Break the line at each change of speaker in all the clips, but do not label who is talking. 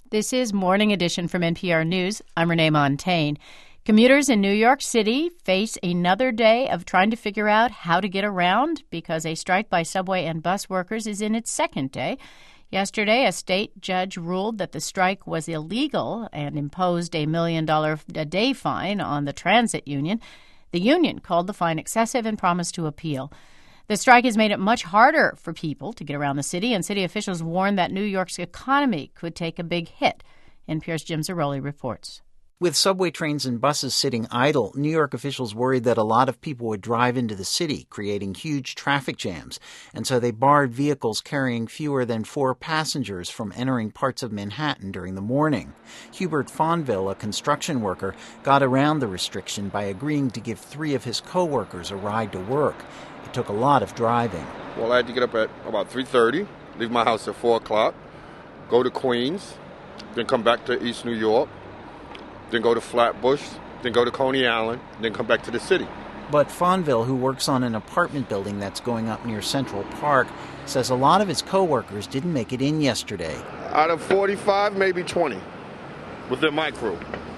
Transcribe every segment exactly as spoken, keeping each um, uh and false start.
This is Morning Edition from N P R News. I'm Renee Montaigne. Commuters in New York City face another day of trying to figure out how to get around because a strike by subway and bus workers is in its second day. Yesterday, a state judge ruled that the strike was illegal and imposed a million dollar a day fine on the transit union. The union called the fine excessive and promised to appeal. The strike has made it much harder for people to get around the city, and city officials warn that New York's economy could take a big hit. N P R's Jim Zarroli reports.
With subway trains and buses sitting idle, New York officials worried that a lot of people would drive into the city, creating huge traffic jams, and so they barred vehicles carrying fewer than four passengers from entering parts of Manhattan during the morning. Hubert Fonville, a construction worker, got around the restriction by agreeing to give three of his co-workers a ride to work. It took a lot of driving.
Well, I had to get up at about three thirty, leave my house at four o'clock, go to Queens, then come back to East New York, then go to Flatbush, then go to Coney Island, then come back to the city.
But Fonville, who works on an apartment building that's going up near Central Park, says a lot of his co-workers didn't make it in yesterday.
Out of forty-five, maybe twenty within my crew.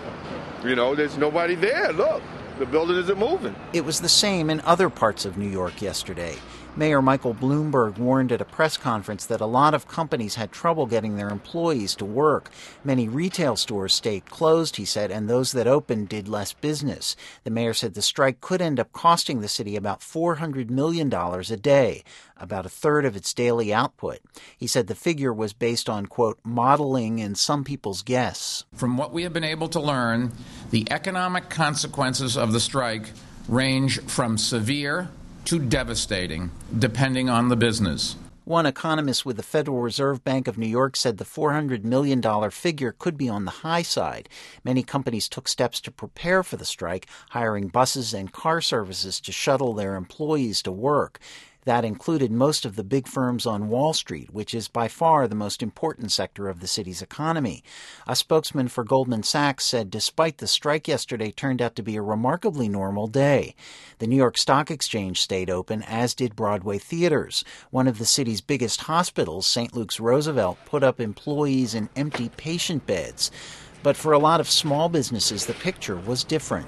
You know, there's nobody there. Look, the building isn't moving.
It was the same in other parts of New York yesterday. Mayor Michael Bloomberg warned at a press conference that a lot of companies had trouble getting their employees to work. Many retail stores stayed closed, he said, and those that opened did less business. The mayor said the strike could end up costing the city about four hundred million dollars a day, about a third of its daily output. He said the figure was based on, quote, modeling and some people's guess.
From what we have been able to learn, the economic consequences of the strike range from severe to devastating, depending on the business.
One economist with the Federal Reserve Bank of New York said the four hundred million dollars figure could be on the high side. Many companies took steps to prepare for the strike, hiring buses and car services to shuttle their employees to work. That included most of the big firms on Wall Street, which is by far the most important sector of the city's economy. A spokesman for Goldman Sachs said despite the strike yesterday turned out to be a remarkably normal day. The New York Stock Exchange stayed open, as did Broadway theaters. One of the city's biggest hospitals, Saint Luke's Roosevelt, put up employees in empty patient beds. But for a lot of small businesses, the picture was different.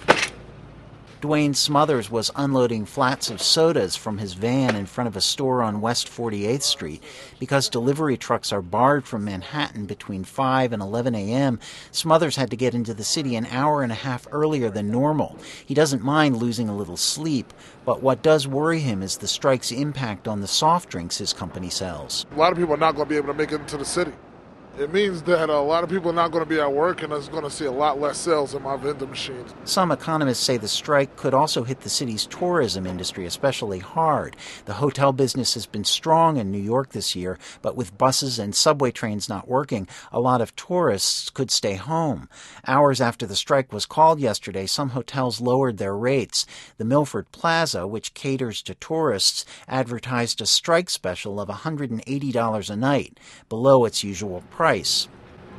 Dwayne Smothers was unloading flats of sodas from his van in front of a store on West forty-eighth Street. Because delivery trucks are barred from Manhattan between five and eleven a.m., Smothers had to get into the city an hour and a half earlier than normal. He doesn't mind losing a little sleep, but what does worry him is the strike's impact on the soft drinks his company sells.
A lot of people are not going to be able to make it into the city. It means that a lot of people are not going to be at work, and it's going to see a lot less sales in my vending machines.
Some economists say the strike could also hit the city's tourism industry especially hard. The hotel business has been strong in New York this year, but with buses and subway trains not working, a lot of tourists could stay home. Hours after the strike was called yesterday, some hotels lowered their rates. The Milford Plaza, which caters to tourists, advertised a strike special of one hundred eighty dollars a night, below its usual price. Price.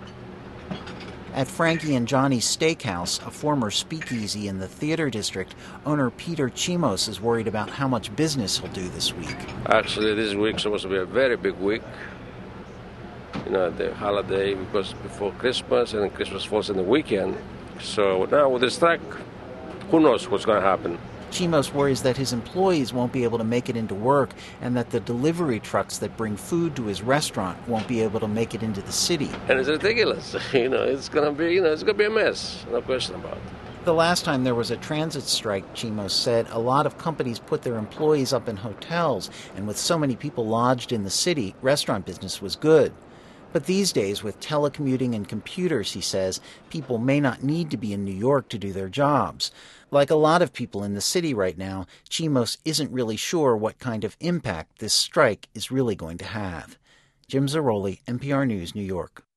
At Frankie and Johnny's Steakhouse, a former speakeasy in the theater district, owner Peter Chimos is worried about how much business he'll do this week.
Actually, this week's supposed to be a very big week. You know, the holiday, because before Christmas, and Christmas falls in the weekend. So now with the strike, who knows what's going to happen.
Chimos worries that his employees won't be able to make it into work and that the delivery trucks that bring food to his restaurant won't be able to make it into the city.
And it's ridiculous. You know, it's going to be, you know, it's going to be a mess. No question about it.
The last time there was a transit strike, Chimos said, a lot of companies put their employees up in hotels, and with so many people lodged in the city, restaurant business was good. But these days, with telecommuting and computers, he says, people may not need to be in New York to do their jobs. Like a lot of people in the city right now, Chimos isn't really sure what kind of impact this strike is really going to have. Jim Zarroli, N P R News, New York.